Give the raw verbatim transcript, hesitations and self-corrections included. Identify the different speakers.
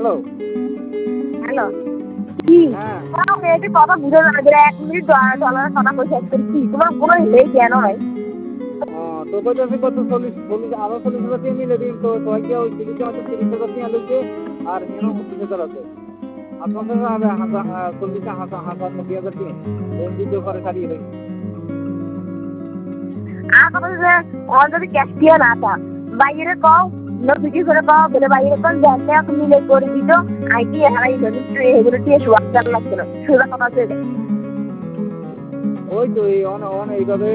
Speaker 1: hello
Speaker 2: hello কি
Speaker 1: হ্যাঁ
Speaker 2: তোমার মেয়েটি কথা বুঝে না যে এক মিনিট ডলার কথা পয়সা করছি তোমার কোনো হেই জ্ঞান নাই
Speaker 1: ও তো কইতাছি কত চল্লিশ চল্লিশ আরো চল্লিশ হাজার টাকা মিলে দিন তো তো কি ওই তিরিশ হয়তো তিরিশ হাজার টাকা লইছে আর এখানে পঁচিশ হাজার আছে আর পঞ্চাশ হাজার হাজার চল্লিশ হাজার হাজার নব্বই হাজার টাকা লোন দিতে পারে ছাড়িয়ে দেয়
Speaker 2: আর কথা যে ওর যদি ক্যাশ দিয়ে না তা বাইরে কও নতুন করে কও বলে বাইরে কোন জানতে আপনি মিলে করে দিত আইটি হারাই যদি এগুলো দিয়ে শুয়ার লাগছিল সুদা কথা আছে
Speaker 1: ওই তো এই অন অন এইভাবে